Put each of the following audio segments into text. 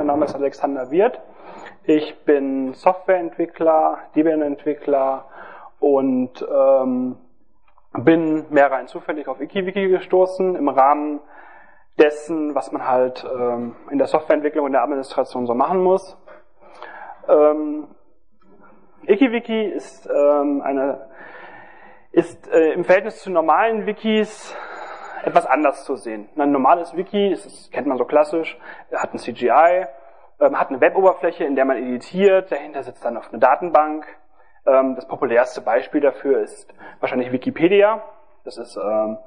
Mein Name ist Alexander Wirth. Ich bin Softwareentwickler, Debian-Entwickler und bin mehr rein zufällig auf IkiWiki gestoßen im Rahmen dessen, was man halt in der Softwareentwicklung und der Administration so machen muss. IkiWiki ist im Verhältnis zu normalen Wikis etwas anders zu sehen. Ein normales Wiki, das kennt man so klassisch, hat ein CGI, hat eine Web-Oberfläche, in der man editiert, dahinter sitzt dann auf eine Datenbank. Das populärste Beispiel dafür ist wahrscheinlich Wikipedia. Das ist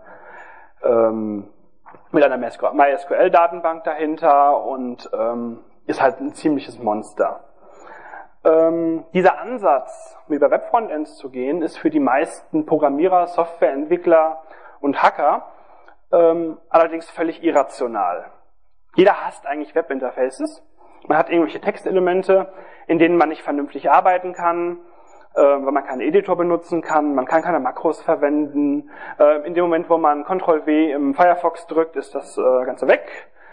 mit einer MySQL-Datenbank dahinter und ist halt ein ziemliches Monster. Dieser Ansatz, über Web-Frontends zu gehen, ist für die meisten Programmierer, Softwareentwickler und Hacker allerdings völlig irrational. Jeder hasst eigentlich Webinterfaces. Man hat irgendwelche Textelemente, in denen man nicht vernünftig arbeiten kann, weil man keinen Editor benutzen kann, man kann keine Makros verwenden. In dem Moment, wo man Ctrl-W im Firefox drückt, ist das Ganze weg.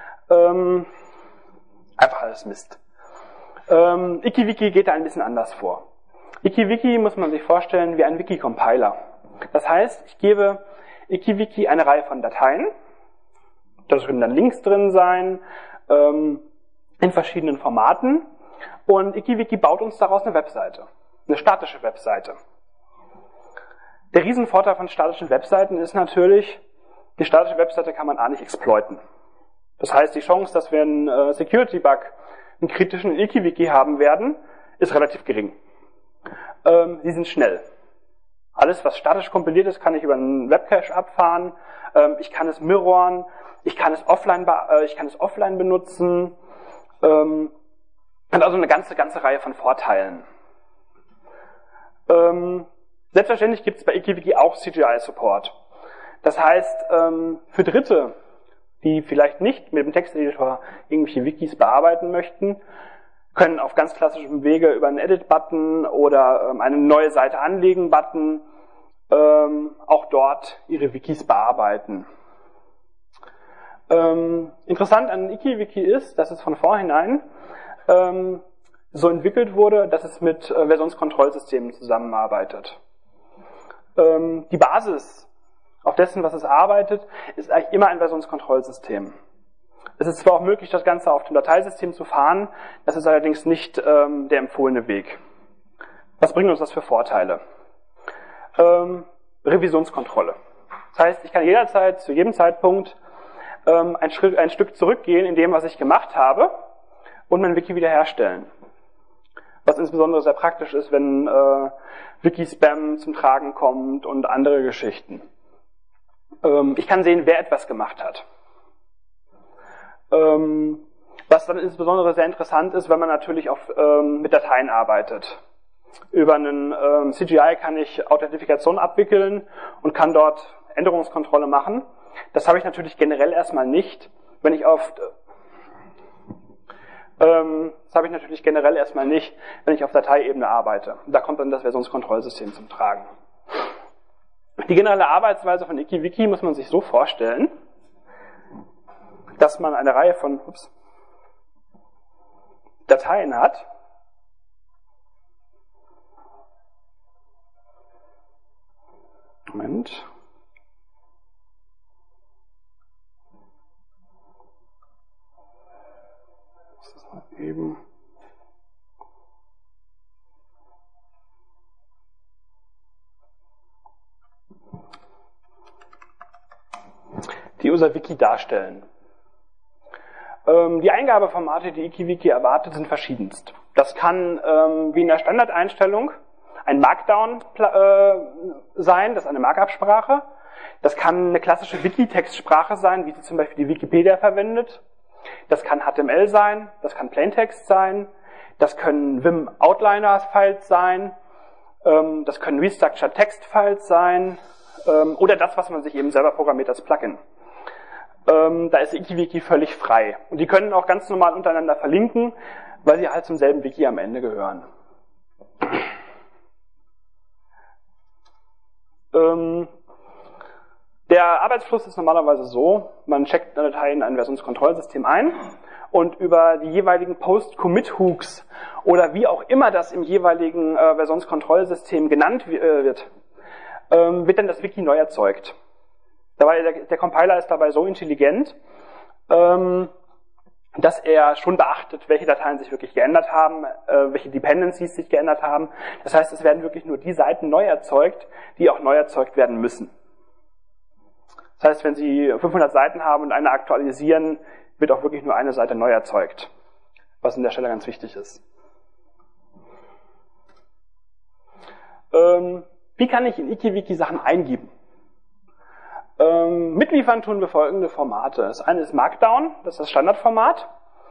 Einfach alles Mist. IkiWiki geht da ein bisschen anders vor. IkiWiki muss man sich vorstellen wie ein Wiki-Compiler. Das heißt, ich gebe IkiWiki eine Reihe von Dateien, da können dann Links drin sein, in verschiedenen Formaten, und IkiWiki baut uns daraus eine Webseite, eine statische Webseite. Der Riesenvorteil von statischen Webseiten ist natürlich, die statische Webseite kann man nicht exploiten. Das heißt, die Chance, dass wir einen Security-Bug, einen kritischen IkiWiki haben werden, ist relativ gering. Die sind schnell. Alles, was statisch kompiliert ist, kann ich über einen Webcache abfahren. Ich kann es mirroren. Ich kann es offline benutzen. Hat also eine ganze Reihe von Vorteilen. Selbstverständlich gibt es bei IkiWiki auch CGI-Support. Das heißt, für Dritte, die vielleicht nicht mit dem Texteditor irgendwelche Wikis bearbeiten möchten, können auf ganz klassischem Wege über einen Edit-Button oder eine neue Seite anlegen-Button auch dort ihre Wikis bearbeiten. Interessant an IkiWiki ist, dass es von vornherein so entwickelt wurde, dass es mit Versionskontrollsystemen zusammenarbeitet. Die Basis auf dessen, was es arbeitet, ist eigentlich immer ein Versionskontrollsystem. Es ist zwar auch möglich, das Ganze auf dem Dateisystem zu fahren, das ist allerdings nicht der empfohlene Weg. Was bringt uns das für Vorteile? Revisionskontrolle. Das heißt, ich kann jederzeit, zu jedem Zeitpunkt ein Stück zurückgehen in dem, was ich gemacht habe, und mein Wiki wiederherstellen. Was insbesondere sehr praktisch ist, wenn Wiki-Spam zum Tragen kommt und andere Geschichten. Ich kann sehen, wer etwas gemacht hat. Was dann insbesondere sehr interessant ist, wenn man natürlich mit Dateien arbeitet. Über einen CGI kann ich Authentifikation abwickeln und kann dort Änderungskontrolle machen. Das habe ich natürlich generell erstmal nicht, wenn ich auf Dateiebene arbeite. Da kommt dann das Versionskontrollsystem zum Tragen. Die generelle Arbeitsweise von IkiWiki muss man sich so vorstellen, dass man eine Reihe von Dateien hat. Moment. Das ist mal eben. Die unser Wiki darstellen. Die Eingabeformate, die IkiWiki erwartet, sind verschiedenst. Das kann, wie in der Standardeinstellung, ein Markdown sein, das ist eine Markup-Sprache. Das kann eine klassische Wiki-Textsprache sein, wie sie zum Beispiel die Wikipedia verwendet. Das kann HTML sein, das kann Plaintext sein, das können Vim-Outliner-Files sein, das können Restructured-Text-Files sein, oder das, was man sich eben selber programmiert als Plugin. Da ist IkiWiki völlig frei. Und die können auch ganz normal untereinander verlinken, weil sie halt zum selben Wiki am Ende gehören. Der Arbeitsfluss ist normalerweise so, man checkt eine Datei in ein Versionskontrollsystem ein und über die jeweiligen Post-Commit-Hooks oder wie auch immer das im jeweiligen Versionskontrollsystem genannt wird, wird dann das Wiki neu erzeugt. Dabei, der Compiler ist dabei so intelligent, dass er schon beachtet, welche Dateien sich wirklich geändert haben, welche Dependencies sich geändert haben. Das heißt, es werden wirklich nur die Seiten neu erzeugt, die auch neu erzeugt werden müssen. Das heißt, wenn Sie 500 Seiten haben und eine aktualisieren, wird auch wirklich nur eine Seite neu erzeugt, was an der Stelle ganz wichtig ist. Wie kann ich in IkiWiki Sachen eingeben? Mitliefern tun wir folgende Formate. Das eine ist Markdown, das ist das Standardformat.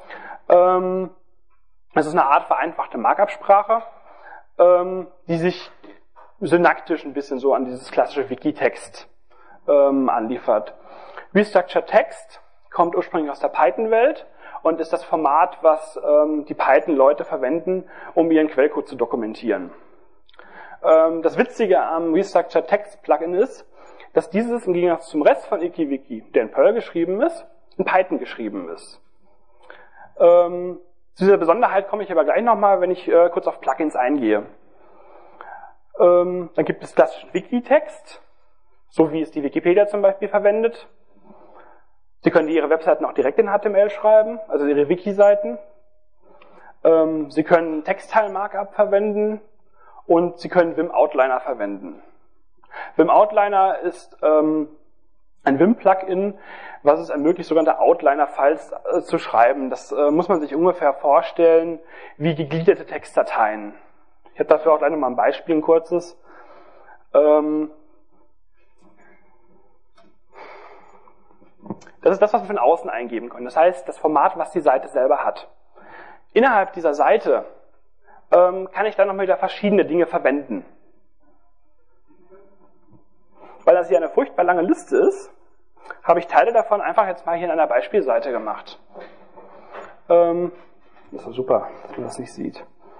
Das ist eine Art vereinfachte Markup-Sprache, die sich syntaktisch ein bisschen so an dieses klassische Wikitext anliefert. Restructured Text kommt ursprünglich aus der Python-Welt und ist das Format, was die Python-Leute verwenden, um ihren Quellcode zu dokumentieren. Das Witzige am Restructured Text Plugin ist, dass dieses im Gegensatz zum Rest von IkiWiki, der in Perl geschrieben ist, in Python geschrieben ist. Zu dieser Besonderheit komme ich aber gleich nochmal, wenn ich kurz auf Plugins eingehe. Dann gibt es klassischen Wikitext, so wie es die Wikipedia zum Beispiel verwendet. Sie können Ihre Webseiten auch direkt in HTML schreiben, also Ihre Wiki-Seiten. Sie können Textile-Markup verwenden und Sie können Vim Outliner verwenden. Vim Outliner ist ein Vim-Plugin, was es ermöglicht, sogenannte Outliner-Files zu schreiben. Das muss man sich ungefähr vorstellen wie gegliederte Textdateien. Ich habe dafür auch gleich nochmal ein Beispiel, ein kurzes. Das ist das, was wir von außen eingeben können. Das heißt, das Format, was die Seite selber hat. Innerhalb dieser Seite kann ich dann noch wieder verschiedene Dinge verwenden. Weil das hier eine furchtbar lange Liste ist, habe ich Teile davon einfach jetzt mal hier in einer Beispielseite gemacht. Das ist super, dass man das nicht sieht.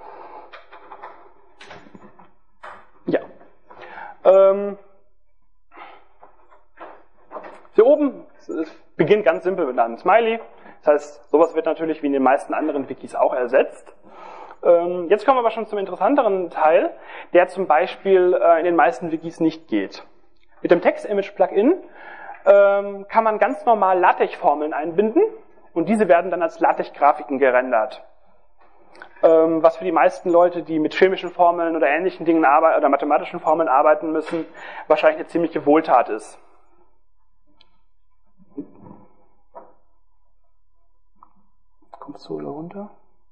Ja. Hier oben beginnt ganz simpel mit einem Smiley. Das heißt, sowas wird natürlich wie in den meisten anderen Wikis auch ersetzt. Jetzt kommen wir aber schon zum interessanteren Teil, der zum Beispiel in den meisten Wikis nicht geht. Mit dem Text-Image-Plugin kann man ganz normal LaTeX-Formeln einbinden und diese werden dann als LaTeX-Grafiken gerendert. Was für die meisten Leute, die mit chemischen Formeln oder ähnlichen Dingen oder mathematischen Formeln arbeiten müssen, wahrscheinlich eine ziemliche Wohltat ist. Kommst du oder runter?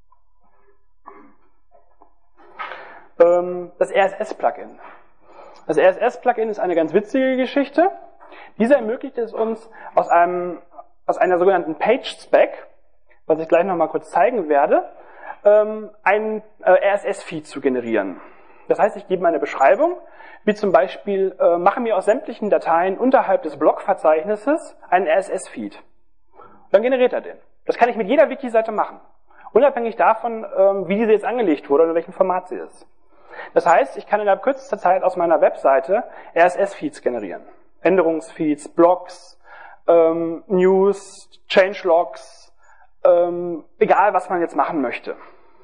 Das RSS-Plugin. Das RSS-Plugin ist eine ganz witzige Geschichte. Diese ermöglicht es uns, aus einer sogenannten Page-Spec, was ich gleich nochmal kurz zeigen werde, einen RSS-Feed zu generieren. Das heißt, ich gebe eine Beschreibung, wie zum Beispiel, mache mir aus sämtlichen Dateien unterhalb des Blog-Verzeichnisses einen RSS-Feed. Dann generiert er den. Das kann ich mit jeder Wiki-Seite machen. Unabhängig davon, wie diese jetzt angelegt wurde oder in welchem Format sie ist. Das heißt, ich kann innerhalb kürzester Zeit aus meiner Webseite RSS-Feeds generieren. Änderungsfeeds, Blogs, News, Changelogs, egal was man jetzt machen möchte.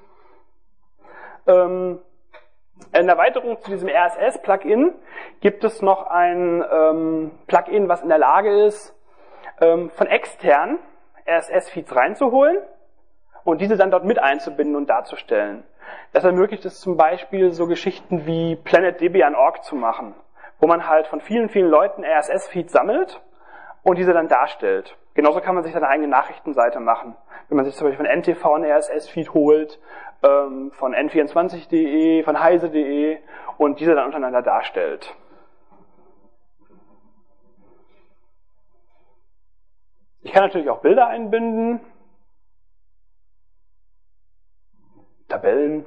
In Erweiterung zu diesem RSS-Plugin gibt es noch ein Plugin, was in der Lage ist, von extern RSS-Feeds reinzuholen und diese dann dort mit einzubinden und darzustellen. Das ermöglicht es zum Beispiel, so Geschichten wie PlanetDB.org zu machen, wo man halt von vielen, vielen Leuten RSS-Feeds sammelt und diese dann darstellt. Genauso kann man sich seine eigene Nachrichtenseite machen. Wenn man sich zum Beispiel von NTV einen RSS-Feed holt, von n24.de, von heise.de und diese dann untereinander darstellt. Ich kann natürlich auch Bilder einbinden, Tabellen.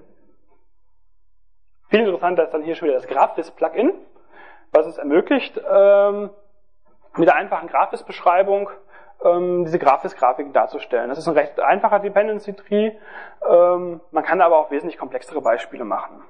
Viel interessanter ist dann hier schon wieder das Graphviz-Plugin, was es ermöglicht, mit der einfachen Graphviz-Beschreibung diese Graphviz-Grafiken darzustellen. Das ist ein recht einfacher Dependency Tree, man kann aber auch wesentlich komplexere Beispiele machen.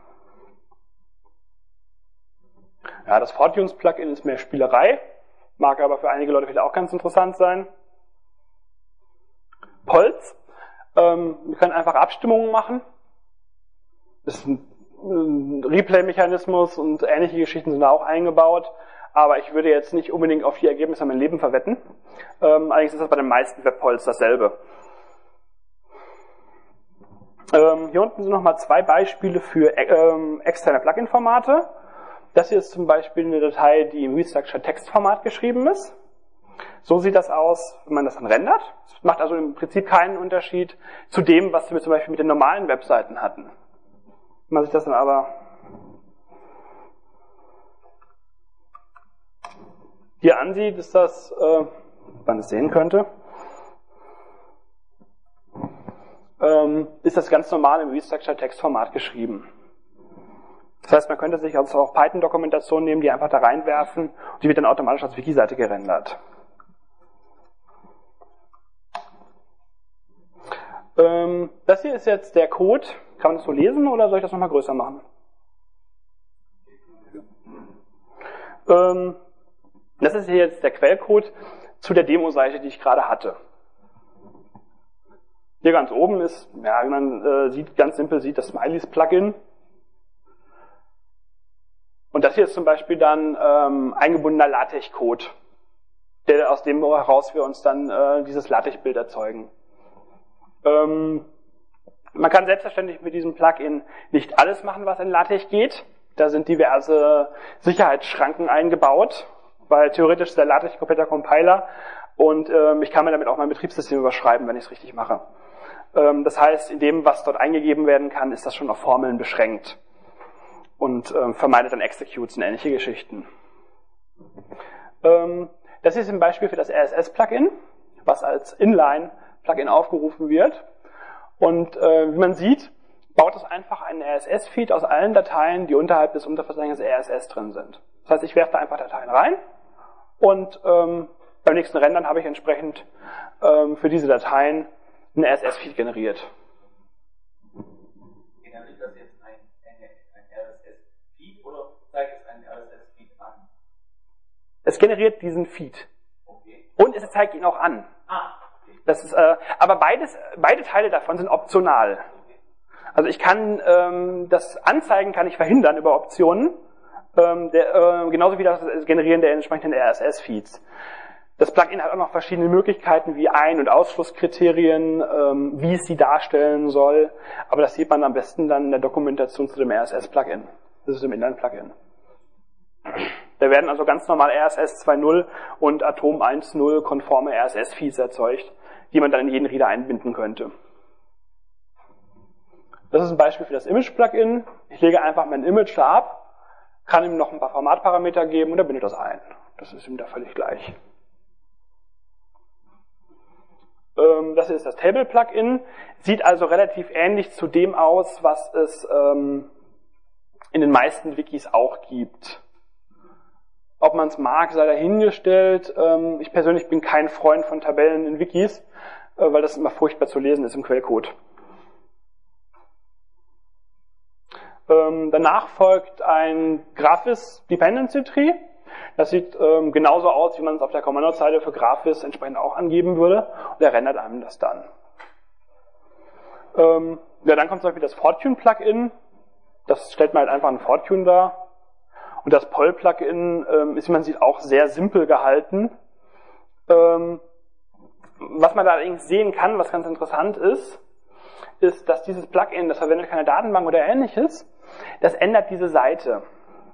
Ja, das Fortunes-Plugin ist mehr Spielerei, mag aber für einige Leute vielleicht auch ganz interessant sein. Polz Wir können einfach Abstimmungen machen. Das ist ein Replay-Mechanismus und ähnliche Geschichten sind da auch eingebaut. Aber ich würde jetzt nicht unbedingt auf die Ergebnisse mein Leben verwetten. Allerdings ist das bei den meisten Webhols dasselbe. Hier unten sind nochmal 2 Beispiele für externe Plugin-Formate. Das hier ist zum Beispiel eine Datei, die im Restructure-Text-Format geschrieben ist. So sieht das aus, wenn man das dann rendert. Das macht also im Prinzip keinen Unterschied zu dem, was wir zum Beispiel mit den normalen Webseiten hatten. Wenn man sich das dann aber hier ansieht, ist das, man es sehen könnte, ist das ganz normal im Restructure-Text-Format geschrieben. Das heißt, man könnte sich also auch Python-Dokumentation nehmen, die einfach da reinwerfen und die wird dann automatisch als Wiki-Seite gerendert. Das hier ist jetzt der Code. Kann man das so lesen oder soll ich das nochmal größer machen? Das ist hier jetzt der Quellcode zu der Demo-Seite, die ich gerade hatte. Hier ganz oben ist, ja, wie man sieht, ganz simpel sieht, das Smileys-Plugin. Und das hier ist zum Beispiel dann eingebundener LaTeX-Code, aus dem heraus wir uns dann dieses LaTeX-Bild erzeugen. Man kann selbstverständlich mit diesem Plugin nicht alles machen, was in LaTeX geht. Da sind diverse Sicherheitsschranken eingebaut, weil theoretisch ist der LaTeX kompletter Compiler und ich kann mir damit auch mein Betriebssystem überschreiben, wenn ich es richtig mache. Das heißt, in dem, was dort eingegeben werden kann, ist das schon auf Formeln beschränkt und vermeidet dann Executes und ähnliche Geschichten. Das ist ein Beispiel für das RSS-Plugin, was als Inline-Plugin aufgerufen wird. Und wie man sieht, baut es einfach einen RSS-Feed aus allen Dateien, die unterhalb des Unterverzeichnisses RSS drin sind. Das heißt, ich werfe da einfach Dateien rein und beim nächsten Rendern habe ich entsprechend für diese Dateien einen RSS-Feed generiert. Generiert das jetzt ein RSS-Feed oder zeigt es einen RSS-Feed an? Es generiert diesen Feed. Okay. Und es zeigt ihn auch an. Okay. Das ist, aber beide Teile davon sind optional. Also ich kann das Anzeigen kann ich verhindern über Optionen, genauso wie das Generieren der entsprechenden RSS-Feeds. Das Plugin hat auch noch verschiedene Möglichkeiten wie Ein- und Ausschlusskriterien, wie es sie darstellen soll, aber das sieht man am besten dann in der Dokumentation zu dem RSS-Plugin. Das ist im Inline-Plugin. Da werden also ganz normal RSS 2.0 und Atom 1.0 konforme RSS-Feeds erzeugt, die man dann in jeden Reader einbinden könnte. Das ist ein Beispiel für das Image-Plugin. Ich lege einfach mein Image da ab, kann ihm noch ein paar Formatparameter geben und er bindet das ein. Das ist ihm da völlig gleich. Das hier ist das Table-Plugin. Sieht also relativ ähnlich zu dem aus, was es in den meisten Wikis auch gibt. Ob man es mag, sei dahingestellt. Ich persönlich bin kein Freund von Tabellen in Wikis, weil das immer furchtbar zu lesen ist im Quellcode. Danach folgt ein Graphis Dependency Tree. Das sieht genauso aus, wie man es auf der Kommandozeile für Graphis entsprechend auch angeben würde. Und er rendert einem das dann. Ja, dann kommt zum Beispiel das Fortune-Plugin. Das stellt man halt einfach einen Fortune dar. Und das Poll-Plugin ist, wie man sieht, auch sehr simpel gehalten. Was man da allerdings sehen kann, was ganz interessant ist, dass dieses Plugin, das verwendet keine Datenbank oder ähnliches, das ändert diese Seite.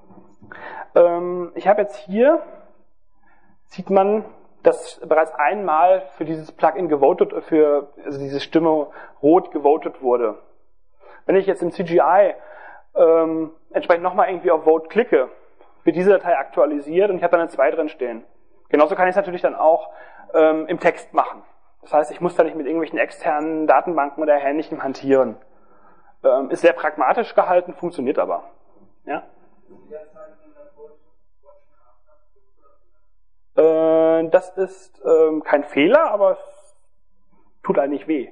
Ich habe jetzt hier, sieht man, dass bereits einmal für dieses Plugin gewotet, also diese Stimme rot gewotet wurde. Wenn ich jetzt im CGI entsprechend nochmal irgendwie auf Vote klicke, wird diese Datei aktualisiert und ich habe dann eine 2 drin stehen. Genauso kann ich es natürlich dann auch im Text machen. Das heißt, ich muss da nicht mit irgendwelchen externen Datenbanken oder Ähnlichem hantieren. Ist sehr pragmatisch gehalten, funktioniert aber. Ja? Das ist kein Fehler, aber es tut eigentlich weh.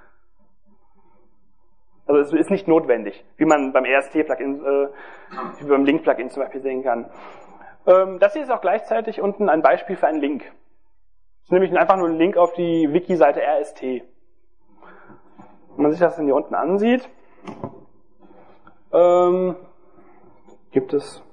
Also es ist nicht notwendig, wie man beim RST-Plugin, wie beim Link-Plugin zum Beispiel sehen kann. Das hier ist auch gleichzeitig unten ein Beispiel für einen Link. Das ist nämlich einfach nur ein Link auf die Wiki-Seite RST. Wenn man sich das hier unten ansieht, gibt es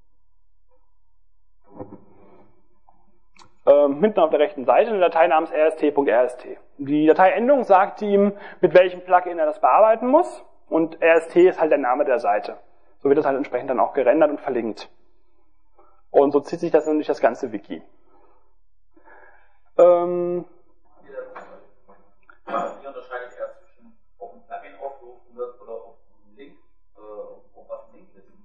hinten auf der rechten Seite eine Datei namens rst.rst. Die Dateiendung sagt ihm, mit welchem Plugin er das bearbeiten muss, und rst ist halt der Name der Seite. So wird das halt entsprechend dann auch gerendert und verlinkt. Und so zieht sich das dann durch das ganze Wiki. Wie unterscheidet er zwischen, ob ein Plugin aufgerufen wird oder ob ein Link, ob was ein Link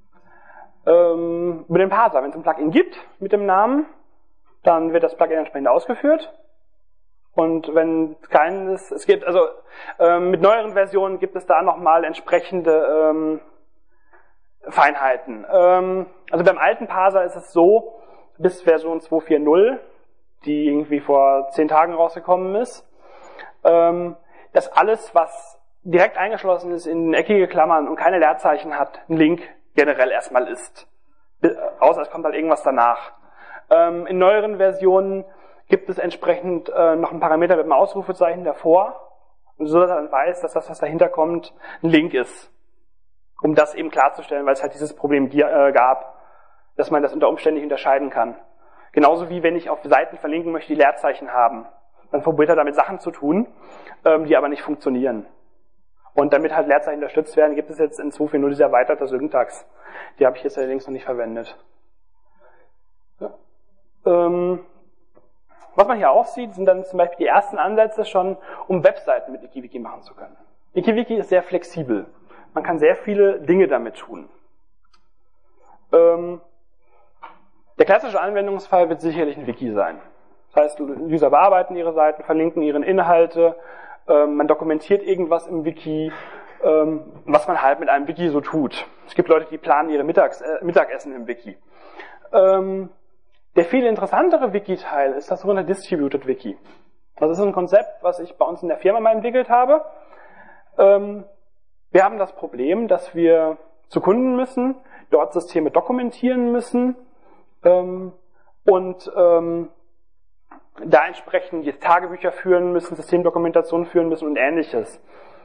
ist? Mit dem Parser, wenn es ein Plugin gibt mit dem Namen, dann wird das Plugin entsprechend ausgeführt. Und wenn keines, es gibt, also mit neueren Versionen gibt es da nochmal entsprechende Feinheiten. Also beim alten Parser ist es so, bis Version 2.4.0, die irgendwie vor 10 Tagen rausgekommen ist, dass alles, was direkt eingeschlossen ist in eckige Klammern und keine Leerzeichen hat, ein Link generell erstmal ist. Außer es kommt halt irgendwas danach. In neueren Versionen gibt es entsprechend noch einen Parameter mit einem Ausrufezeichen davor, so dass er dann weiß, dass das, was dahinter kommt, ein Link ist. Um das eben klarzustellen, weil es halt dieses Problem gab, dass man das unter Umständen nicht unterscheiden kann. Genauso wie wenn ich auf Seiten verlinken möchte, die Leerzeichen haben. Dann probiert er damit Sachen zu tun, die aber nicht funktionieren. Und damit halt Leerzeichen unterstützt werden, gibt es jetzt in 2.4.0 diese erweiterte Syntax. Die habe ich jetzt allerdings noch nicht verwendet. Ja. Was man hier auch sieht, sind dann zum Beispiel die ersten Ansätze schon, um Webseiten mit Ikiwiki machen zu können. Ikiwiki ist sehr flexibel. Man kann sehr viele Dinge damit tun. Der klassische Anwendungsfall wird sicherlich ein Wiki sein. Das heißt, User bearbeiten ihre Seiten, verlinken ihre Inhalte, man dokumentiert irgendwas im Wiki, was man halt mit einem Wiki so tut. Es gibt Leute, die planen ihre Mittagessen im Wiki. Der viel interessantere Wiki-Teil ist das sogenannte Distributed Wiki. Das ist ein Konzept, was ich bei uns in der Firma mal entwickelt habe. Wir haben das Problem, dass wir zu Kunden müssen, dort Systeme dokumentieren müssen und da entsprechend jetzt Tagebücher führen müssen, Systemdokumentation führen müssen und Ähnliches.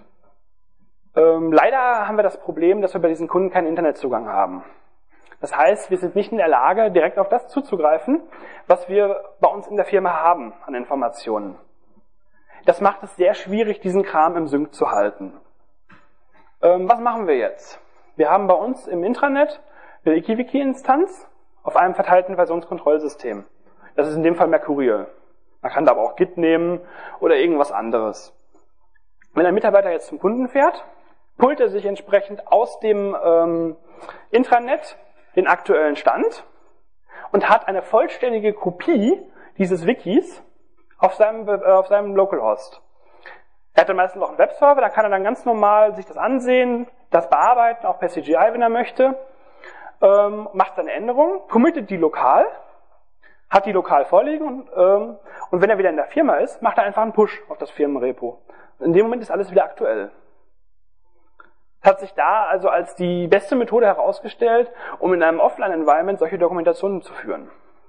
Leider haben wir das Problem, dass wir bei diesen Kunden keinen Internetzugang haben. Das heißt, wir sind nicht in der Lage, direkt auf das zuzugreifen, was wir bei uns in der Firma haben an Informationen. Das macht es sehr schwierig, diesen Kram im Sync zu halten. Was machen wir jetzt? Wir haben bei uns im Intranet eine Ikiwiki-Instanz auf einem verteilten Versionskontrollsystem. Das ist in dem Fall Mercurial. Man kann da aber auch Git nehmen oder irgendwas anderes. Wenn ein Mitarbeiter jetzt zum Kunden fährt, pullt er sich entsprechend aus dem Intranet den aktuellen Stand und hat eine vollständige Kopie dieses Wikis auf seinem Localhost. Er hat dann meistens noch einen Webserver, da kann er dann ganz normal sich das ansehen, das bearbeiten, auch per CGI, wenn er möchte, macht seine Änderungen, committet die lokal, hat die lokal vorliegen und wenn er wieder in der Firma ist, macht er einfach einen Push auf das Firmenrepo. In dem Moment ist alles wieder aktuell. Es hat sich da also als die beste Methode herausgestellt, um in einem Offline-Environment solche Dokumentationen zu führen.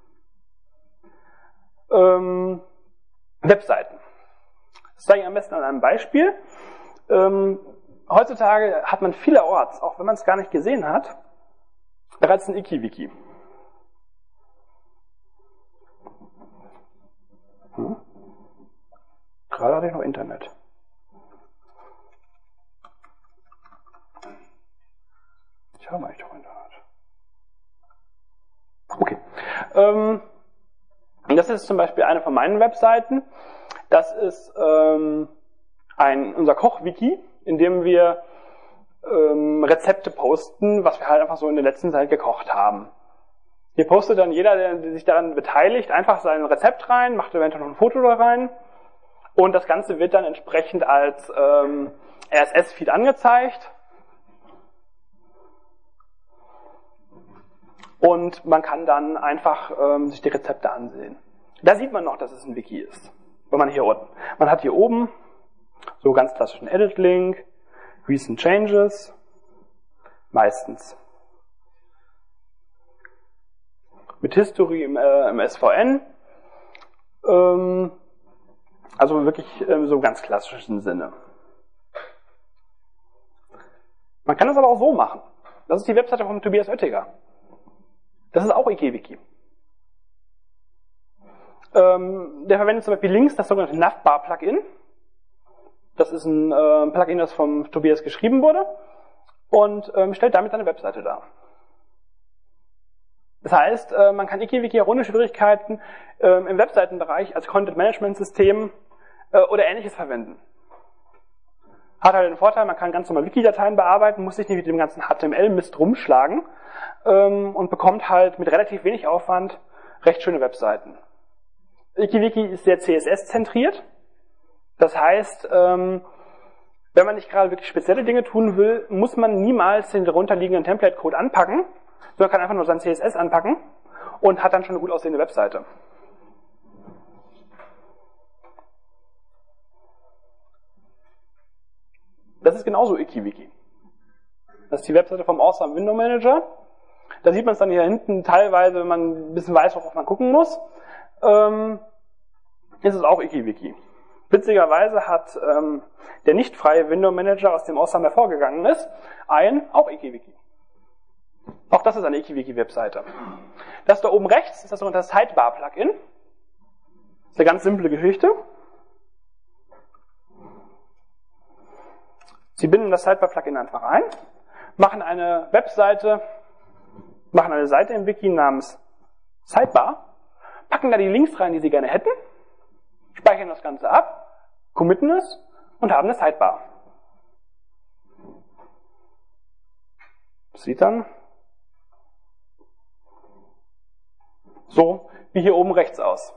Webseiten. Das zeige ich am besten an einem Beispiel. Heutzutage hat man vielerorts, auch wenn man es gar nicht gesehen hat, bereits ein Ikiwiki. Gerade hatte ich noch Internet. Ich habe eigentlich doch Internet. Okay. Das ist zum Beispiel eine von meinen Webseiten. Das ist unser Koch-Wiki, in dem wir Rezepte posten, was wir halt einfach so in der letzten Zeit gekocht haben. Hier postet dann jeder, der sich daran beteiligt, einfach sein Rezept rein, macht eventuell noch ein Foto da rein und das Ganze wird dann entsprechend als RSS-Feed angezeigt. Und man kann dann einfach sich die Rezepte ansehen. Da sieht man noch, dass es ein Wiki ist. Wenn man hier unten. Man hat hier oben so ganz klassischen Edit-Link, Recent Changes, meistens. Mit History im SVN. Also wirklich so im ganz klassischen Sinne. Man kann das aber auch so machen. Das ist die Webseite von Tobias Oettinger. Das ist auch IkiWiki. Der verwendet zum Beispiel links das sogenannte Navbar-Plugin. Das ist ein Plugin, das vom Tobias geschrieben wurde und stellt damit eine Webseite dar. Das heißt, man kann IkiWiki auch ohne Schwierigkeiten im Webseitenbereich als Content-Management-System oder Ähnliches verwenden. Hat halt den Vorteil, man kann ganz normal Wiki-Dateien bearbeiten, muss sich nicht mit dem ganzen HTML-Mist rumschlagen und bekommt halt mit relativ wenig Aufwand recht schöne Webseiten. IkiWiki ist sehr CSS-zentriert. Das heißt, wenn man nicht gerade wirklich spezielle Dinge tun will, muss man niemals den darunterliegenden Template-Code anpacken, sondern kann einfach nur sein CSS anpacken und hat dann schon eine gut aussehende Webseite. Das ist genauso IkiWiki. Das ist die Webseite vom Awesome Window Manager. Da sieht man es dann hier hinten teilweise, wenn man ein bisschen weiß, worauf man gucken muss. Ist es auch IkiWiki. Witzigerweise hat der nicht freie Window Manager, aus dem Awesome hervorgegangen ist, auch IkiWiki. Auch das ist eine IkiWiki-Webseite. Das da oben rechts ist das sogenannte Sidebar-Plugin. Das ist eine ganz simple Geschichte. Sie binden das Sidebar-Plugin einfach ein, machen eine Seite im Wiki namens Sidebar, packen da die Links rein, die Sie gerne hätten, speichern das Ganze ab, committen es und haben eine Sidebar. Das sieht dann so wie hier oben rechts aus.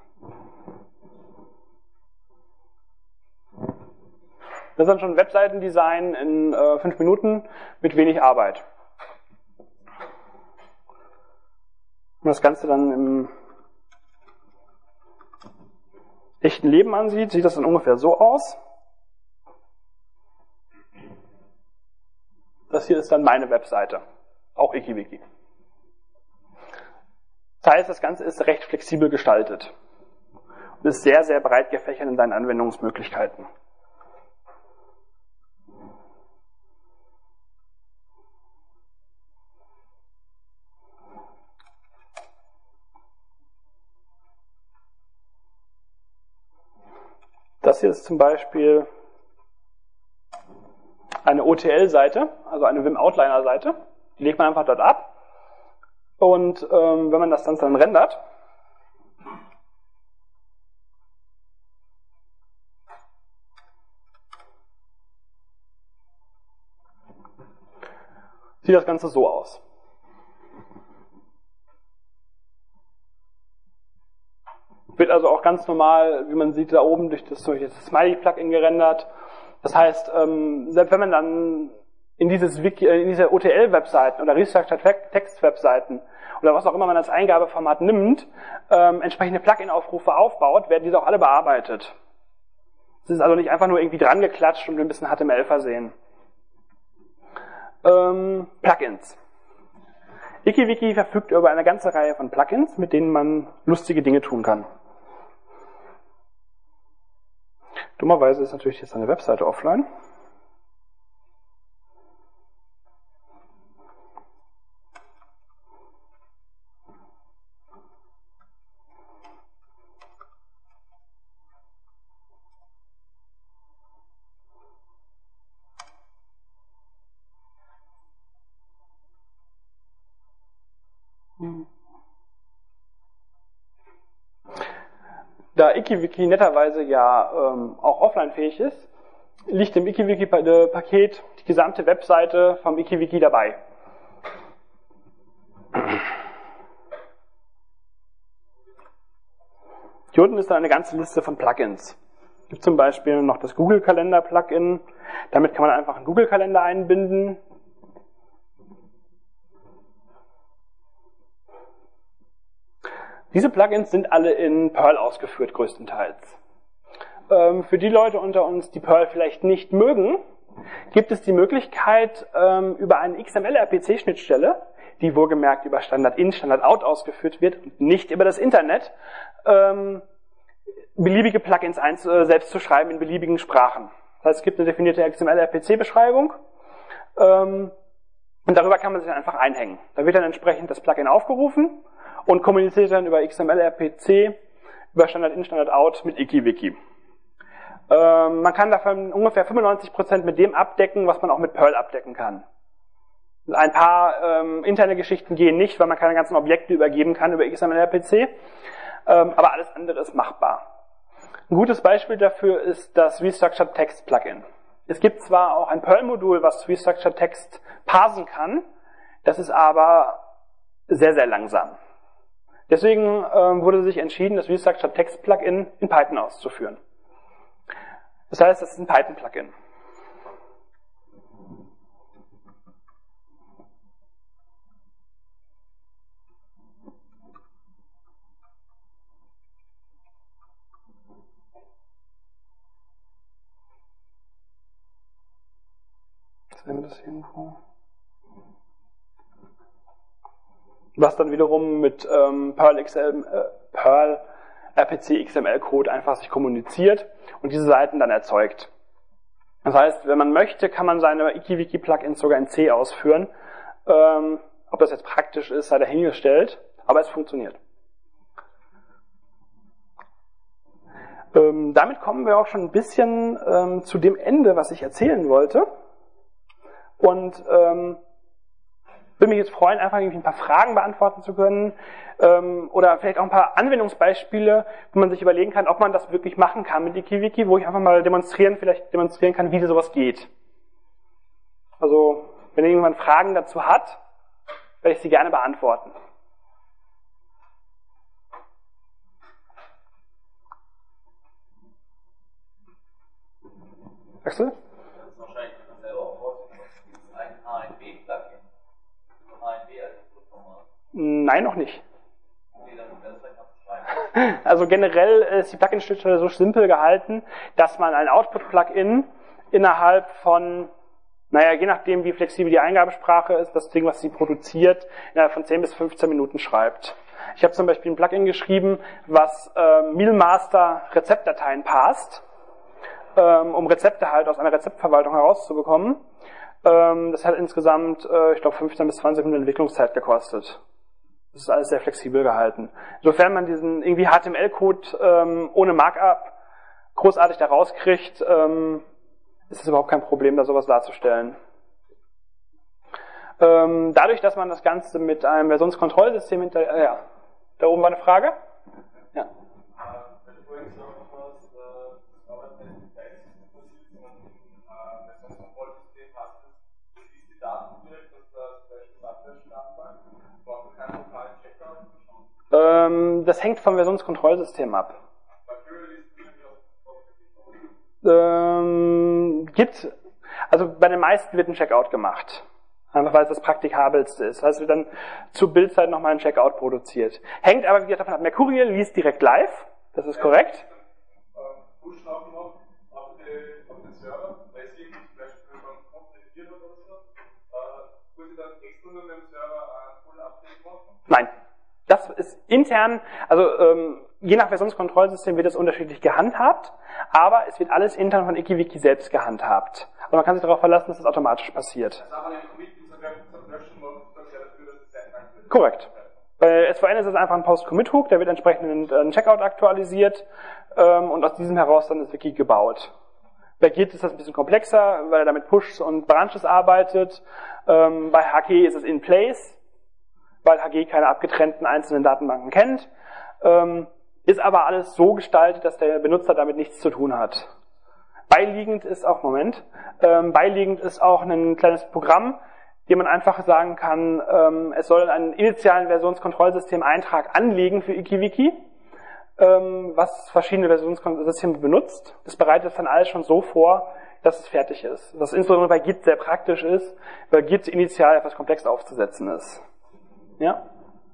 Das ist dann schon Webseitendesign in 5 Minuten mit wenig Arbeit. Wenn man das Ganze dann im echten Leben ansieht, sieht das dann ungefähr so aus. Das hier ist dann meine Webseite, auch IkiWiki. Das heißt, das Ganze ist recht flexibel gestaltet und ist sehr, sehr breit gefächert in seinen Anwendungsmöglichkeiten. Das hier ist zum Beispiel eine OTL-Seite, also eine Vim-Outliner-Seite. Die legt man einfach dort ab. Und wenn man das dann rendert, sieht das Ganze so aus. Wird also auch ganz normal, wie man sieht, da oben durch das Smiley-Plugin gerendert. Das heißt, selbst wenn man dann in diese OTL-Webseiten oder Restructured-Text-Webseiten oder was auch immer man als Eingabeformat nimmt, entsprechende Plugin-Aufrufe aufbaut, werden diese auch alle bearbeitet. Es ist also nicht einfach nur irgendwie dran geklatscht und ein bisschen HTML versehen. Plugins. IkiWiki verfügt über eine ganze Reihe von Plugins, mit denen man lustige Dinge tun kann. Dummerweise ist natürlich jetzt eine Webseite offline. Da IkiWiki netterweise ja auch offline fähig ist, liegt im IkiWiki-Paket die gesamte Webseite vom IkiWiki dabei. Hier unten ist dann eine ganze Liste von Plugins. Es gibt zum Beispiel noch das Google-Kalender-Plugin. Damit kann man einfach einen Google-Kalender einbinden. Diese Plugins sind alle in Perl ausgeführt, größtenteils. Für die Leute unter uns, die Perl vielleicht nicht mögen, gibt es die Möglichkeit, über eine XML-RPC-Schnittstelle, die wohlgemerkt über Standard-In, Standard-Out ausgeführt wird und nicht über das Internet, beliebige Plugins selbst zu schreiben in beliebigen Sprachen. Das heißt, es gibt eine definierte XML-RPC-Beschreibung Und darüber kann man sich dann einfach einhängen. Da wird dann entsprechend das Plugin aufgerufen und kommuniziert dann über XML, RPC, über Standard in, Standard out mit IkiWiki. Man kann davon ungefähr 95% mit dem abdecken, was man auch mit Perl abdecken kann. Ein paar interne Geschichten gehen nicht, weil man keine ganzen Objekte übergeben kann über XML, RPC, aber alles andere ist machbar. Ein gutes Beispiel dafür ist das Restructured Text Plugin. Es gibt zwar auch ein Perl-Modul, was Restructured Text parsen kann, das ist aber sehr, sehr langsam. Deswegen wurde sich entschieden, das Restructured Text Plugin in Python auszuführen. Das heißt, das ist ein Python-Plugin. Das was dann wiederum mit Perl RPC XML Code einfach sich kommuniziert und diese Seiten dann erzeugt. Das heißt, wenn man möchte, kann man seine IkiWiki Plugins sogar in C ausführen. Ob das jetzt praktisch ist, sei dahingestellt, aber es funktioniert. Damit kommen wir auch schon ein bisschen zu dem Ende, was ich erzählen wollte. Und würde mich jetzt freuen, einfach irgendwie ein paar Fragen beantworten zu können oder vielleicht auch ein paar Anwendungsbeispiele, wo man sich überlegen kann, ob man das wirklich machen kann mit IkiWiki, wo ich einfach mal demonstrieren kann, wie sowas geht. Also, wenn irgendjemand Fragen dazu hat, werde ich sie gerne beantworten. Axel? Nein, noch nicht. Also generell ist die Plugin-Schnittstelle so simpel gehalten, dass man ein Output-Plugin innerhalb von, je nachdem wie flexibel die Eingabesprache ist, das Ding, was sie produziert, innerhalb von 10 bis 15 Minuten schreibt. Ich habe zum Beispiel ein Plugin geschrieben, was Mealmaster Rezeptdateien passt, um Rezepte halt aus einer Rezeptverwaltung herauszubekommen. Das hat insgesamt, ich glaube, 15 bis 20 Minuten Entwicklungszeit gekostet. Das ist alles sehr flexibel gehalten. Insofern man diesen irgendwie HTML-Code ohne Markup großartig da rauskriegt, ist es überhaupt kein Problem, da sowas darzustellen. Dadurch, dass man das Ganze mit einem Versionskontrollsystem da oben war eine Frage? Ja. Das hängt vom Versionskontrollsystem ab. Also bei den meisten wird ein Checkout gemacht. Einfach weil es das Praktikabelste ist. Also wird dann zur Bildzeit nochmal ein Checkout produziert. Hängt aber, wie gesagt, davon ab. Mercurial liest direkt live. Das ist korrekt. Nein. Das ist intern, also je nach Versionskontrollsystem wird es unterschiedlich gehandhabt, aber es wird alles intern von IkiWiki selbst gehandhabt. Also man kann sich darauf verlassen, dass das automatisch passiert. Korrekt. Bei SVN ist es einfach ein Post-Commit-Hook, der wird entsprechend in Checkout aktualisiert und aus diesem heraus dann das Wiki gebaut. Bei Git ist das ein bisschen komplexer, weil er damit Pushs und Branches arbeitet. Bei HG ist es in place, weil HG keine abgetrennten einzelnen Datenbanken kennt, ist aber alles so gestaltet, dass der Benutzer damit nichts zu tun hat. Beiliegend ist auch ein kleines Programm, dem man einfach sagen kann, es soll einen initialen Versionskontrollsystem-Eintrag anlegen für IkiWiki, was verschiedene Versionssysteme benutzt. Das bereitet es dann alles schon so vor, dass es fertig ist. Was insbesondere bei Git sehr praktisch ist, weil Git initial etwas komplex aufzusetzen ist. Ja?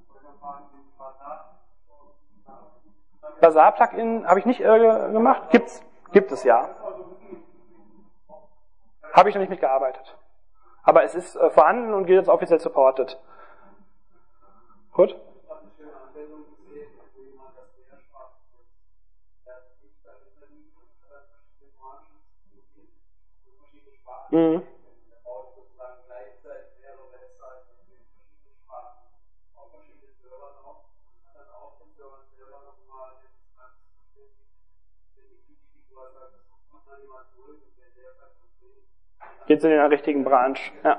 Bazaar-Plugin habe ich nicht gemacht. Gibt es ja. Habe ich noch nicht mitgearbeitet. Aber es ist vorhanden und gilt als offiziell supported. Gut? Mhm. Geht's in den richtigen Branch. Ja.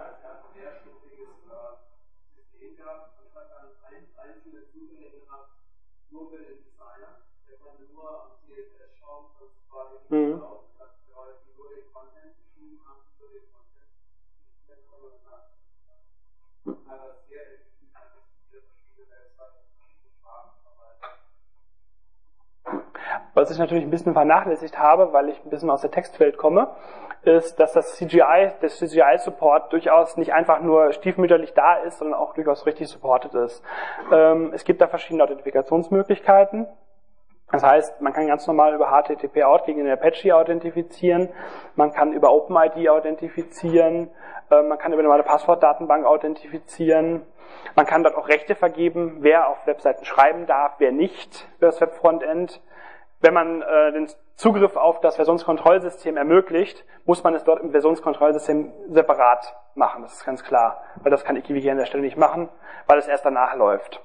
Mhm. Was ich natürlich ein bisschen vernachlässigt habe, weil ich ein bisschen aus der Textwelt komme, ist, dass der CGI-Support durchaus nicht einfach nur stiefmütterlich da ist, sondern auch durchaus richtig supported ist. Es gibt da verschiedene Authentifikationsmöglichkeiten. Das heißt, man kann ganz normal über HTTP-Out gegen den Apache authentifizieren, man kann über OpenID authentifizieren, man kann über eine normale Passwortdatenbank authentifizieren, man kann dort auch Rechte vergeben, wer auf Webseiten schreiben darf, wer nicht über das Webfrontend. Wenn man den Zugriff auf das Versionskontrollsystem ermöglicht, muss man es dort im Versionskontrollsystem separat machen, das ist ganz klar, weil das kann IkiWiki an der Stelle nicht machen, weil es erst danach läuft.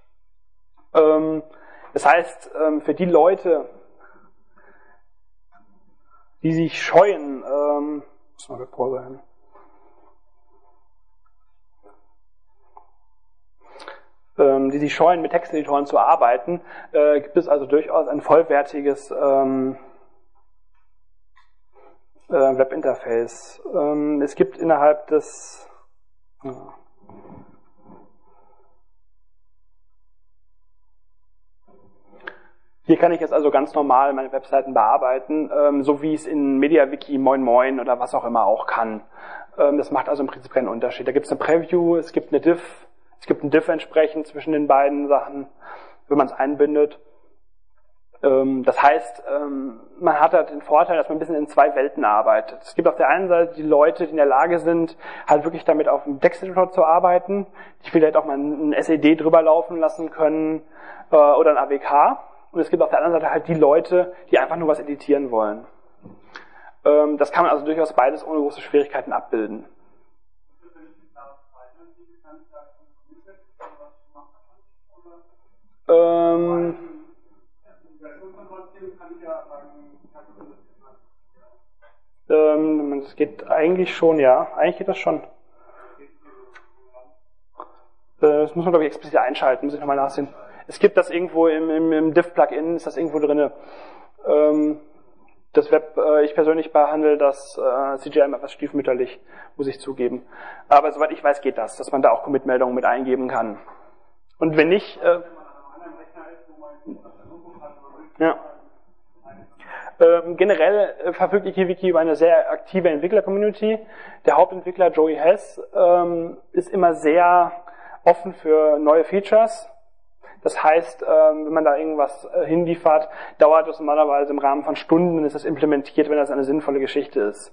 Das heißt, für die Leute, die sich scheuen, muss mal bevor sein. Die sich scheuen, mit Texteditoren zu arbeiten, gibt es also durchaus ein vollwertiges Webinterface. Es gibt innerhalb des Hier kann ich jetzt also ganz normal meine Webseiten bearbeiten, so wie ich es in MediaWiki, Moin Moin oder was auch immer auch kann. Das macht also im Prinzip keinen Unterschied. Da gibt es eine Preview, es gibt eine Div, es gibt ein Div entsprechend zwischen den beiden Sachen, wenn man es einbindet. Das heißt, man hat halt den Vorteil, dass man ein bisschen in zwei Welten arbeitet. Es gibt auf der einen Seite die Leute, die in der Lage sind, halt wirklich damit auf dem Texteditor zu arbeiten, die vielleicht auch mal ein SED drüber laufen lassen können oder ein AWK. Und es gibt auf der anderen Seite halt die Leute, die einfach nur was editieren wollen. Das kann man also durchaus beides ohne große Schwierigkeiten abbilden. Das geht eigentlich schon, ja. Eigentlich geht das schon. Das muss man, glaube ich, explizit einschalten, muss ich nochmal nachsehen. Es gibt das irgendwo im Div-Plugin, ist das irgendwo drin. Das Web, ich persönlich behandle das CGI etwas stiefmütterlich, muss ich zugeben. Aber soweit ich weiß, geht das, dass man da auch Commit-Meldungen mit eingeben kann. Und wenn nicht, ja. Generell verfügt IkiWiki über eine sehr aktive Entwickler-Community. Der Hauptentwickler Joey Hess ist immer sehr offen für neue Features. Das heißt, wenn man da irgendwas hinliefert, dauert es normalerweise im Rahmen von Stunden, ist das implementiert, wenn das eine sinnvolle Geschichte ist.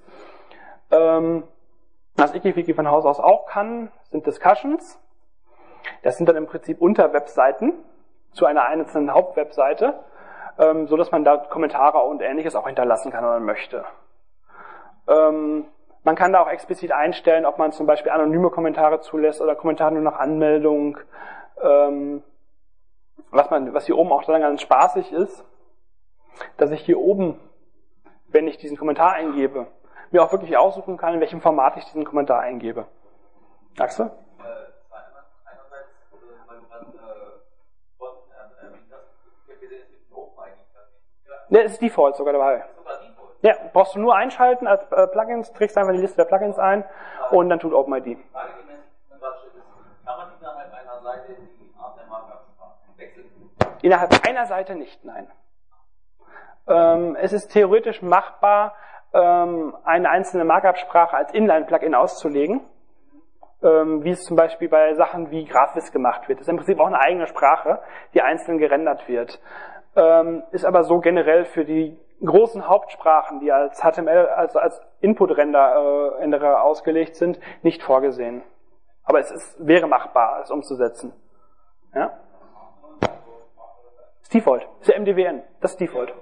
Was IkiWiki von Haus aus auch kann, sind Discussions. Das sind dann im Prinzip Unterwebseiten zu einer einzelnen Hauptwebseite, so dass man da Kommentare und Ähnliches auch hinterlassen kann, wenn man möchte. Man kann da auch explizit einstellen, ob man zum Beispiel anonyme Kommentare zulässt oder Kommentare nur nach Anmeldung. Was hier oben auch dann ganz spaßig ist, dass ich hier oben, wenn ich diesen Kommentar eingebe, mir auch wirklich aussuchen kann, in welchem Format ich diesen Kommentar eingebe. Axel? Ne, ist Default sogar dabei. Ja, brauchst du nur einschalten als Plugins, trägst einfach die Liste der Plugins ein und dann tut OpenID. Innerhalb einer Seite nicht, nein. Es ist theoretisch machbar, eine einzelne Markup-Sprache als Inline-Plugin auszulegen, wie es zum Beispiel bei Sachen wie Graphviz gemacht wird. Das ist im Prinzip auch eine eigene Sprache, die einzeln gerendert wird. Ist aber so generell für die großen Hauptsprachen, die als HTML, also als Input-Renderer ausgelegt sind, nicht vorgesehen. Aber wäre machbar, es umzusetzen. Ja? Das ist Default. Das ist der MDWN. Das ist Default.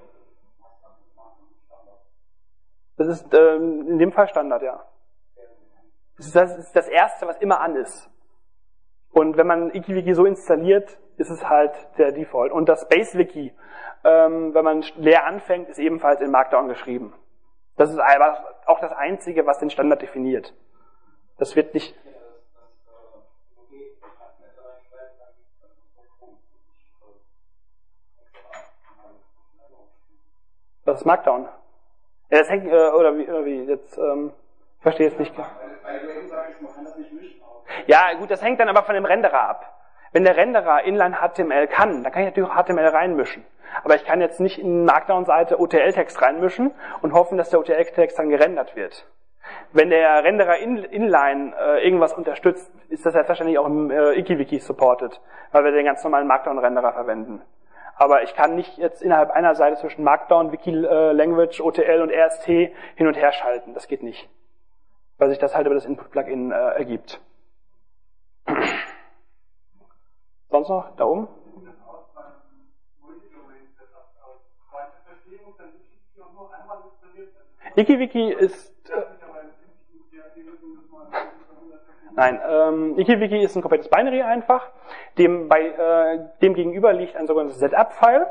Das ist in dem Fall Standard, ja. Das ist das Erste, was immer an ist. Und wenn man IkiWiki so installiert, ist es halt der Default. Und das BaseWiki, wenn man leer anfängt, ist ebenfalls in Markdown geschrieben. Das ist einfach auch das Einzige, was den Standard definiert. Das wird nicht... Das ist Markdown. Ja, das hängt, oder wie jetzt, ich verstehe jetzt nicht. Ja, gut, das hängt dann aber von dem Renderer ab. Wenn der Renderer Inline HTML kann, dann kann ich natürlich auch HTML reinmischen. Aber ich kann jetzt nicht in Markdown-Seite OTL-Text reinmischen und hoffen, dass der OTL-Text dann gerendert wird. Wenn der Renderer Inline irgendwas unterstützt, ist das selbstverständlich auch im IkiWiki supported, weil wir den ganz normalen Markdown-Renderer verwenden. Aber ich kann nicht jetzt innerhalb einer Seite zwischen Markdown, Wiki-Language, OTL und RST hin und her schalten. Das geht nicht. Weil sich das halt über das Input-Plugin ergibt. Sonst noch? Da oben? IkiWiki ist... IkiWiki ist ein komplettes Binary einfach. Dem gegenüber liegt ein sogenanntes Setup-File.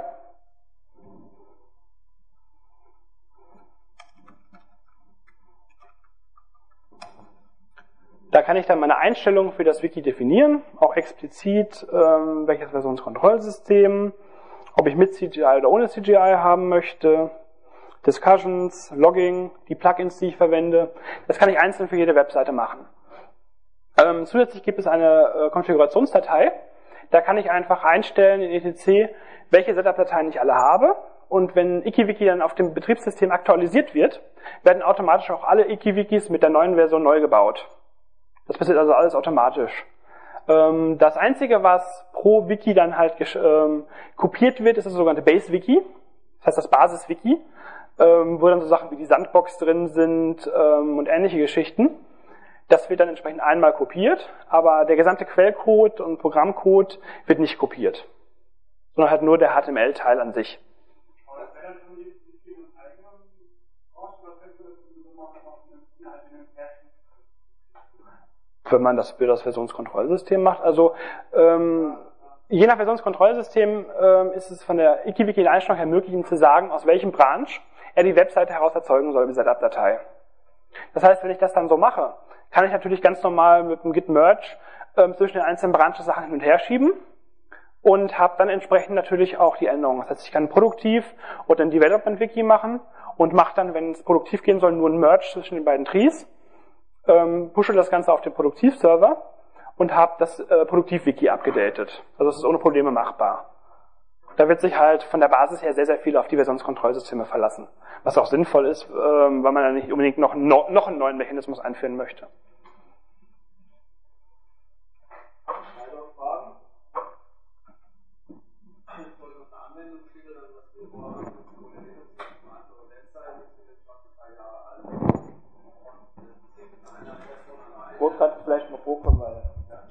Da kann ich dann meine Einstellungen für das Wiki definieren, auch explizit, welches Versionskontrollsystem, ob ich mit CGI oder ohne CGI haben möchte, Discussions, Logging, die Plugins, die ich verwende. Das kann ich einzeln für jede Webseite machen. Zusätzlich gibt es eine Konfigurationsdatei. Da kann ich einfach einstellen in etc, welche Setup-Dateien ich alle habe. Und wenn IkiWiki dann auf dem Betriebssystem aktualisiert wird, werden automatisch auch alle IkiWikis mit der neuen Version neu gebaut. Das passiert also alles automatisch. Das Einzige, was pro Wiki dann halt kopiert wird, ist das sogenannte Base-Wiki. Das heißt das Basis-Wiki, wo dann so Sachen wie die Sandbox drin sind und ähnliche Geschichten. Das wird dann entsprechend einmal kopiert, aber der gesamte Quellcode und Programmcode wird nicht kopiert, sondern halt nur der HTML-Teil an sich. Wenn man das für das Versionskontrollsystem macht. Also je nach Versionskontrollsystem ist es von der IkiWiki Einstellung her möglich, ihm zu sagen, aus welchem Branch er die Webseite heraus erzeugen soll, die Setup-Datei. Das heißt, wenn ich das dann so mache, kann ich natürlich ganz normal mit dem Git-Merge zwischen den einzelnen Branches Sachen hin und her schieben und habe dann entsprechend natürlich auch die Änderungen. Das heißt, ich kann produktiv oder ein Development-Wiki machen und mache dann, wenn es produktiv gehen soll, nur ein Merge zwischen den beiden Trees, pushe das Ganze auf den Produktivserver und habe das Produktiv-Wiki abgedatet. Also es ist ohne Probleme machbar. Da wird sich halt von der Basis her sehr, sehr viel auf die Versionskontrollsysteme verlassen. Was auch sinnvoll ist, weil man dann nicht unbedingt noch einen neuen Mechanismus einführen möchte. Wo kann vielleicht noch hochkommen, weil...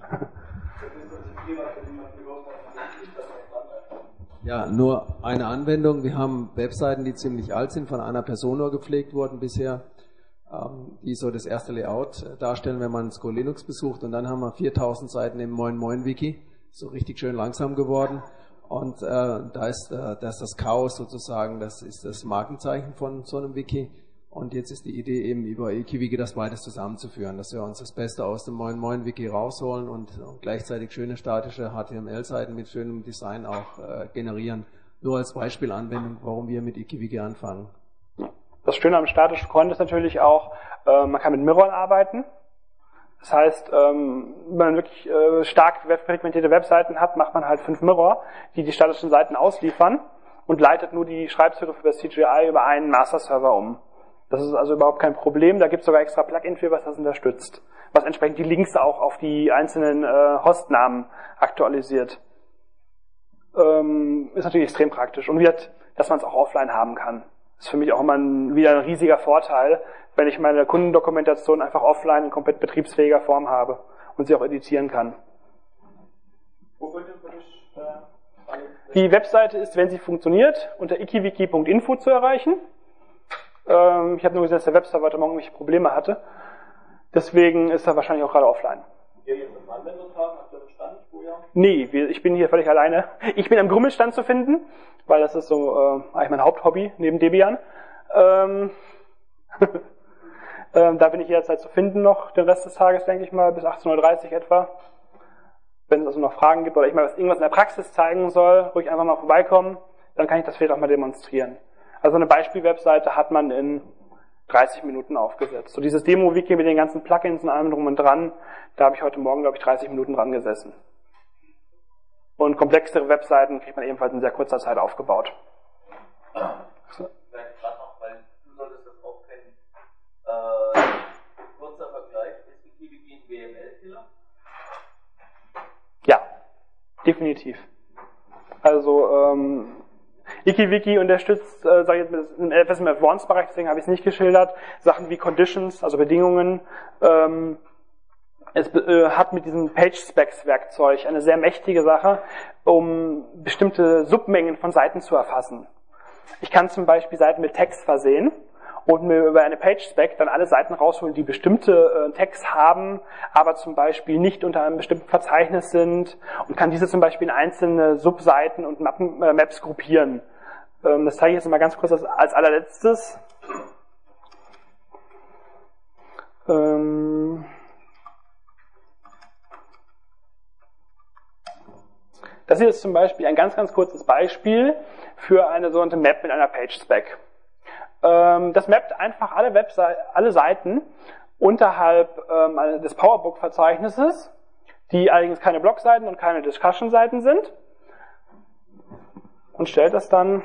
Ja, nur eine Anwendung. Wir haben Webseiten, die ziemlich alt sind, von einer Person nur gepflegt worden bisher, die so das erste Layout darstellen, wenn man Go Linux besucht. Und dann haben wir 4000 Seiten im Moin Moin Wiki, so richtig schön langsam geworden. Und da ist das Chaos sozusagen, das ist das Markenzeichen von so einem Wiki. Und jetzt ist die Idee eben über IkiWiki das beides zusammenzuführen, dass wir uns das Beste aus dem Moin Moin Wiki rausholen und gleichzeitig schöne statische HTML-Seiten mit schönem Design auch generieren. Nur als Beispielanwendung, warum wir mit IkiWiki anfangen. Das Schöne am statischen Content ist natürlich auch, man kann mit Mirrorn arbeiten. Das heißt, wenn man wirklich stark fragmentierte Webseiten hat, macht man halt 5 Mirror, die die statischen Seiten ausliefern und leitet nur die Schreibzugriffe über CGI über einen Master-Server um. Das ist also überhaupt kein Problem. Da gibt es sogar extra Plugin für, was das unterstützt. Was entsprechend die Links auch auf die einzelnen Hostnamen aktualisiert. Ist natürlich extrem praktisch. Und dass man es auch offline haben kann. Ist für mich auch immer wieder ein riesiger Vorteil, wenn ich meine Kundendokumentation einfach offline in komplett betriebsfähiger Form habe und sie auch editieren kann. Die Webseite ist, wenn sie funktioniert, unter ikiwiki.info zu erreichen. Ich habe nur gesehen, dass der Webserver heute Morgen irgendwelche Probleme hatte. Deswegen ist er wahrscheinlich auch gerade offline. Ihr jetzt am Anwendertag, habt ihr einen Stand vorher? Nee, ich bin hier völlig alleine. Ich bin am Grümmelstand zu finden, weil das ist so eigentlich mein Haupthobby, neben Debian. Da bin ich jederzeit zu finden noch, den Rest des Tages, denke ich mal, bis 18:30 Uhr etwa. Wenn es also noch Fragen gibt oder ich mal irgendwas in der Praxis zeigen soll, ruhig einfach mal vorbeikommen, dann kann ich das vielleicht auch mal demonstrieren. Also eine Beispiel-Webseite hat man in 30 Minuten aufgesetzt. So dieses Demo-Wiki mit den ganzen Plugins und allem drum und dran, da habe ich heute Morgen, glaube ich, 30 Minuten dran gesessen. Und komplexere Webseiten kriegt man ebenfalls in sehr kurzer Zeit aufgebaut. So. Vielleicht gerade noch, weil du solltest das auch kennen. Kurzer Vergleich, ist WikiWiki ein WML-Fehler? Ja, definitiv. Also WikiWiki unterstützt, sage ich jetzt etwas im Advanced-Bereich, deswegen habe ich es nicht geschildert, Sachen wie Conditions, also Bedingungen. Es hat mit diesem PageSpecs-Werkzeug eine sehr mächtige Sache, um bestimmte Submengen von Seiten zu erfassen. Ich kann zum Beispiel Seiten mit Text versehen und mir über eine PageSpec dann alle Seiten rausholen, die bestimmte Text haben, aber zum Beispiel nicht unter einem bestimmten Verzeichnis sind und kann diese zum Beispiel in einzelne Subseiten und Maps gruppieren. Das zeige ich jetzt mal ganz kurz als allerletztes. Das hier ist zum Beispiel ein ganz, ganz kurzes Beispiel für eine sogenannte Map mit einer PageSpec. Das mappt einfach alle Seiten unterhalb des PowerBook-Verzeichnisses, die allerdings keine Blogseiten und keine Discussion-Seiten sind, und stellt das dann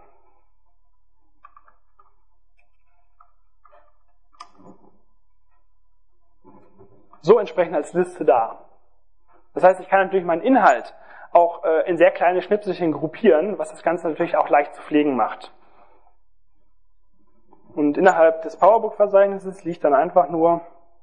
so entsprechend als Liste dar. Das heißt, ich kann natürlich meinen Inhalt auch in sehr kleine Schnipselchen gruppieren, was das Ganze natürlich auch leicht zu pflegen macht. Und innerhalb des PowerBook-Verzeichnisses liegt dann einfach nur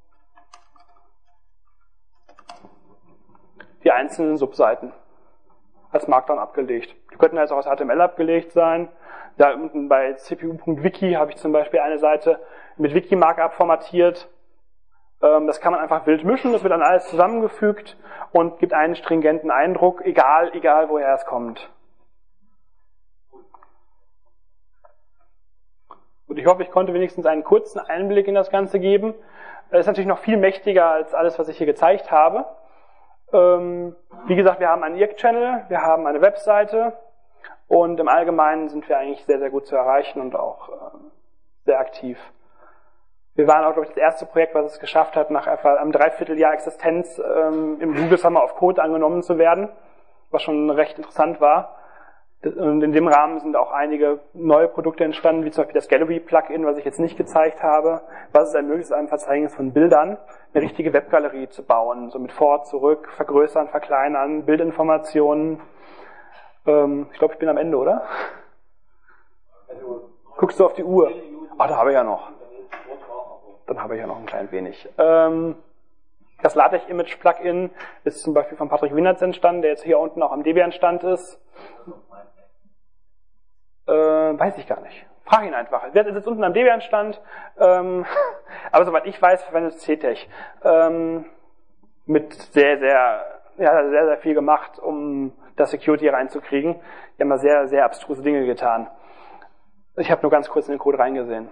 die einzelnen Subseiten als Markdown abgelegt. Die könnten also aus HTML abgelegt sein. Da unten bei cpu.wiki habe ich zum Beispiel eine Seite mit Wiki-Markup formatiert. Das kann man einfach wild mischen, das wird dann alles zusammengefügt und gibt einen stringenten Eindruck, egal woher es kommt. Und ich hoffe, ich konnte wenigstens einen kurzen Einblick in das Ganze geben. Es ist natürlich noch viel mächtiger als alles, was ich hier gezeigt habe. Wie gesagt, wir haben einen IRC-Channel, wir haben eine Webseite und im Allgemeinen sind wir eigentlich sehr, sehr gut zu erreichen und auch sehr aktiv. Wir waren auch, glaube ich, das erste Projekt, was es geschafft hat, nach etwa einem Dreivierteljahr Existenz im Google Summer of Code angenommen zu werden, was schon recht interessant war. Und in dem Rahmen sind auch einige neue Produkte entstanden, wie zum Beispiel das Gallery-Plugin, was ich jetzt nicht gezeigt habe, was es ermöglicht, aus einem Verzeichnis von Bildern eine richtige Webgalerie zu bauen, so mit Vor-, Zurück, Vergrößern, Verkleinern, Bildinformationen. Ich glaube, ich bin am Ende, oder? Guckst du auf die Uhr? Ah, da habe ich ja noch. Dann habe ich ja noch ein klein wenig. Das LaTeX-Image-Plugin ist zum Beispiel von Patrick Wienertz entstanden, der jetzt hier unten auch am Debian-Stand ist. Weiß ich gar nicht. Frag ihn einfach. Der ist jetzt unten am Debian-Stand, aber soweit ich weiß, verwendet CTech. Mit sehr viel gemacht, um das Security reinzukriegen. Die haben da sehr, sehr abstruse Dinge getan. Ich habe nur ganz kurz in den Code reingesehen.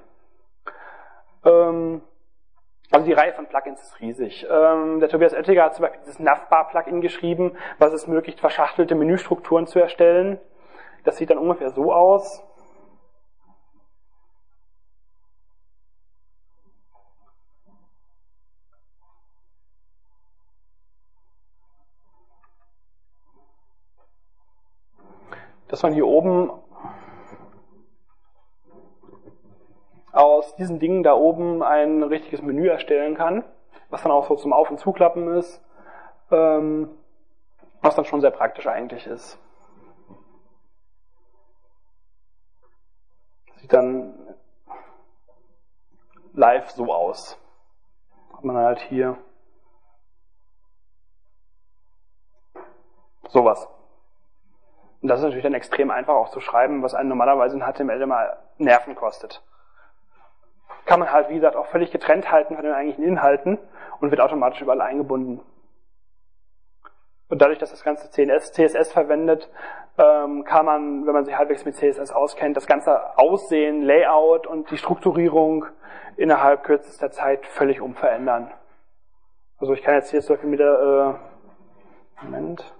Also die Reihe von Plugins ist riesig. Der Tobias Oettinger hat zum Beispiel dieses Navbar-Plugin geschrieben, was es ermöglicht, verschachtelte Menüstrukturen zu erstellen. Das sieht dann ungefähr so aus. Dass man hier oben aus diesen Dingen da oben ein richtiges Menü erstellen kann, was dann auch so zum Auf- und Zuklappen ist, was dann schon sehr praktisch eigentlich ist. Sieht dann live so aus. Hat man halt hier sowas. Und das ist natürlich dann extrem einfach auch zu schreiben, was einen normalerweise in HTML immer Nerven kostet. Kann man halt, wie gesagt, auch völlig getrennt halten von den eigentlichen Inhalten und wird automatisch überall eingebunden. Und dadurch, dass das ganze CSS verwendet, kann man, wenn man sich halbwegs mit CSS auskennt, das ganze Aussehen, Layout und die Strukturierung innerhalb kürzester Zeit völlig umverändern. Also ich kann jetzt hier zum Beispiel mit der Moment.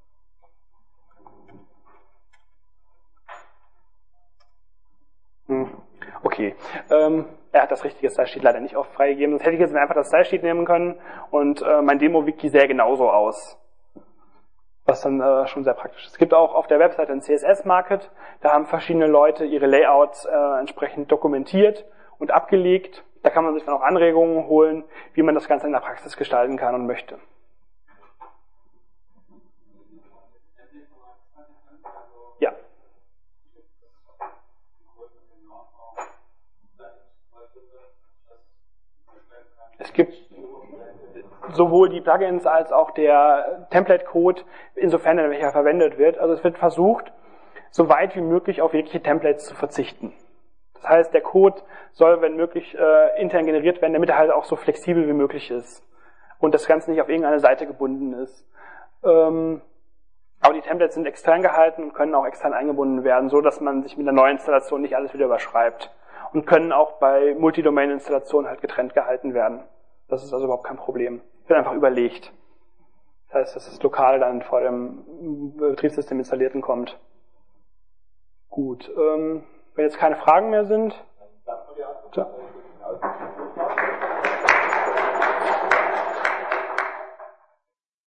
Okay. Er hat das richtige Stylesheet leider nicht oft freigegeben. Sonst hätte ich jetzt einfach das Stylesheet nehmen können und mein Demo-Wiki sähe genauso aus. Was dann schon sehr praktisch ist. Es gibt auch auf der Webseite ein CSS-Market. Da haben verschiedene Leute ihre Layouts entsprechend dokumentiert und abgelegt. Da kann man sich dann auch Anregungen holen, wie man das Ganze in der Praxis gestalten kann und möchte. Ja. Es gibt sowohl die Plugins als auch der Template-Code, insofern er welcher verwendet wird. Also es wird versucht, so weit wie möglich auf jegliche Templates zu verzichten. Das heißt, der Code soll, wenn möglich, intern generiert werden, damit er halt auch so flexibel wie möglich ist und das Ganze nicht auf irgendeine Seite gebunden ist. Aber die Templates sind extern gehalten und können auch extern eingebunden werden, so dass man sich mit der neuen Installation nicht alles wieder überschreibt und können auch bei Multidomain-Installationen halt getrennt gehalten werden. Das ist also überhaupt kein Problem. Wird einfach überlegt. Das heißt, dass das Lokale dann vor dem Betriebssystem installierten kommt. Gut. Wenn jetzt keine Fragen mehr sind. Danke für die Antwort. Ja.